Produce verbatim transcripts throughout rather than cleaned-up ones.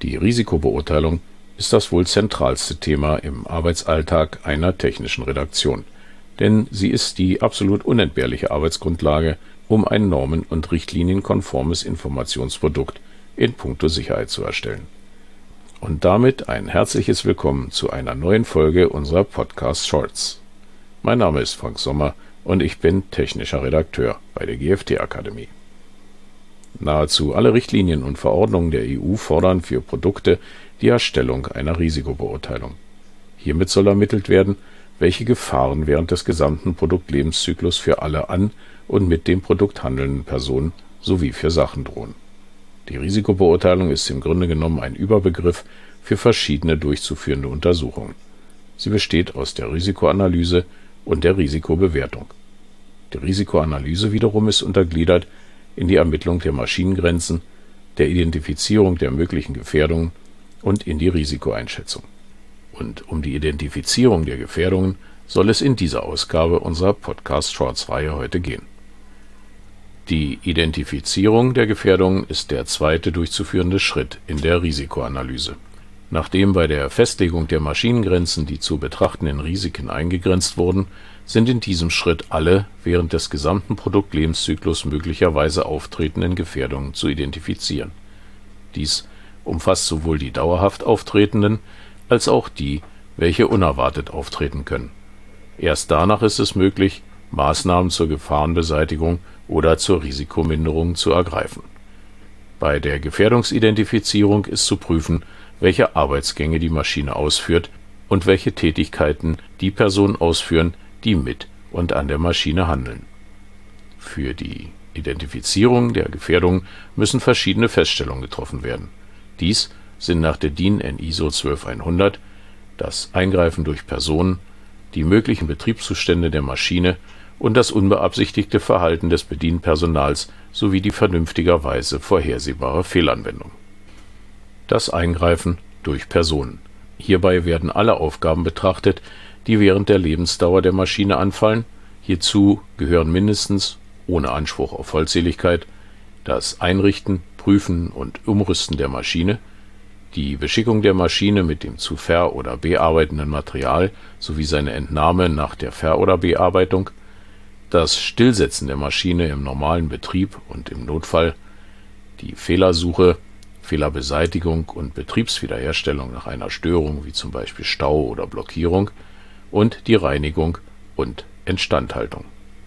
Die Risikobeurteilung ist das wohl zentralste Thema im Arbeitsalltag einer technischen Redaktion, denn sie ist die absolut unentbehrliche Arbeitsgrundlage, um ein normen- und richtlinienkonformes Informationsprodukt in puncto Sicherheit zu erstellen. Und damit ein herzliches Willkommen zu einer neuen Folge unserer Podcast Shorts. Mein Name ist Frank Sommer und ich bin technischer Redakteur bei der G F T-Akademie. Nahezu alle Richtlinien und Verordnungen der E U fordern für Produkte die Erstellung einer Risikobeurteilung. Hiermit soll ermittelt werden, welche Gefahren während des gesamten Produktlebenszyklus für alle an und mit dem Produkt handelnden Personen sowie für Sachen drohen. Die Risikobeurteilung ist im Grunde genommen ein Überbegriff für verschiedene durchzuführende Untersuchungen. Sie besteht aus der Risikoanalyse und der Risikobewertung. Die Risikoanalyse wiederum ist untergliedert in die Ermittlung der Maschinengrenzen, der Identifizierung der möglichen Gefährdungen und in die Risikoeinschätzung. Und um die Identifizierung der Gefährdungen soll es in dieser Ausgabe unserer Podcast-Shorts-Reihe heute gehen. Die Identifizierung der Gefährdungen ist der zweite durchzuführende Schritt in der Risikoanalyse. Nachdem bei der Festlegung der Maschinengrenzen die zu betrachtenden Risiken eingegrenzt wurden, sind in diesem Schritt alle während des gesamten Produktlebenszyklus möglicherweise auftretenden Gefährdungen zu identifizieren. Dies umfasst sowohl die dauerhaft auftretenden als auch die, welche unerwartet auftreten können. Erst danach ist es möglich, Maßnahmen zur Gefahrenbeseitigung oder zur Risikominderung zu ergreifen. Bei der Gefährdungsidentifizierung ist zu prüfen, welche Arbeitsgänge die Maschine ausführt und welche Tätigkeiten die Personen ausführen, die mit und an der Maschine handeln. Für die Identifizierung der Gefährdung müssen verschiedene Feststellungen getroffen werden. Dies sind nach der D I N EN I S O zwölfhundert das Eingreifen durch Personen, die möglichen Betriebszustände der Maschine und das unbeabsichtigte Verhalten des Bedienpersonals sowie die vernünftigerweise vorhersehbare Fehlanwendung. Das Eingreifen durch Personen. Hierbei werden alle Aufgaben betrachtet, die während der Lebensdauer der Maschine anfallen. Hierzu gehören mindestens, ohne Anspruch auf Vollzähligkeit, das Einrichten, Prüfen und Umrüsten der Maschine, die Beschickung der Maschine mit dem zu ver- oder bearbeitenden Material sowie seine Entnahme nach der Ver- oder Bearbeitung, das Stillsetzen der Maschine im normalen Betrieb und im Notfall, die Fehlersuche, Fehlerbeseitigung und Betriebswiederherstellung nach einer Störung wie zum Beispiel Stau oder Blockierung und die Reinigung und Instandhaltung.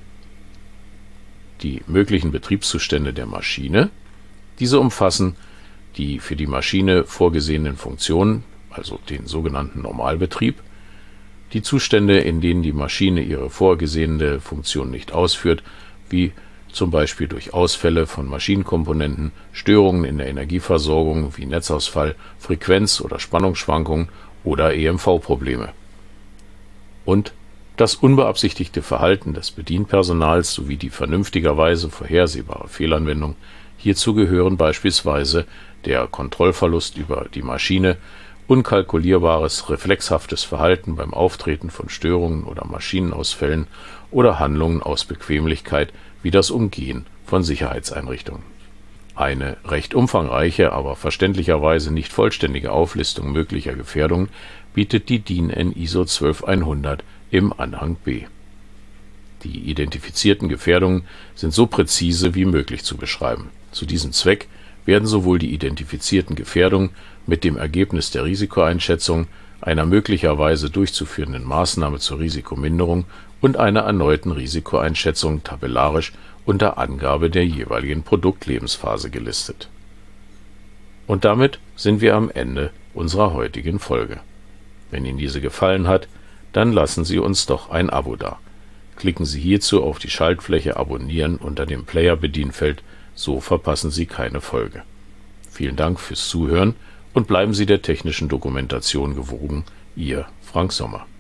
Die möglichen Betriebszustände der Maschine. Diese umfassen die für die Maschine vorgesehenen Funktionen, also den sogenannten Normalbetrieb, die Zustände, in denen die Maschine ihre vorgesehene Funktion nicht ausführt, wie zum Beispiel durch Ausfälle von Maschinenkomponenten, Störungen in der Energieversorgung wie Netzausfall, Frequenz- oder Spannungsschwankungen oder E M V-Probleme. Und das unbeabsichtigte Verhalten des Bedienpersonals sowie die vernünftigerweise vorhersehbare Fehlanwendung. Hierzu gehören beispielsweise der Kontrollverlust über die Maschine, unkalkulierbares, reflexhaftes Verhalten beim Auftreten von Störungen oder Maschinenausfällen oder Handlungen aus Bequemlichkeit wie das Umgehen von Sicherheitseinrichtungen. Eine recht umfangreiche, aber verständlicherweise nicht vollständige Auflistung möglicher Gefährdungen bietet die D I N EN I S O zwölfhundert im Anhang B. Die identifizierten Gefährdungen sind so präzise wie möglich zu beschreiben. Zu diesem Zweck werden sowohl die identifizierten Gefährdungen mit dem Ergebnis der Risikoeinschätzung, einer möglicherweise durchzuführenden Maßnahme zur Risikominderung und einer erneuten Risikoeinschätzung tabellarisch unter Angabe der jeweiligen Produktlebensphase gelistet. Und damit sind wir am Ende unserer heutigen Folge. Wenn Ihnen diese gefallen hat, dann lassen Sie uns doch ein Abo da. Klicken Sie hierzu auf die Schaltfläche Abonnieren unter dem Player-Bedienfeld, so verpassen Sie keine Folge. Vielen Dank fürs Zuhören und bleiben Sie der technischen Dokumentation gewogen. Ihr Frank Sommer.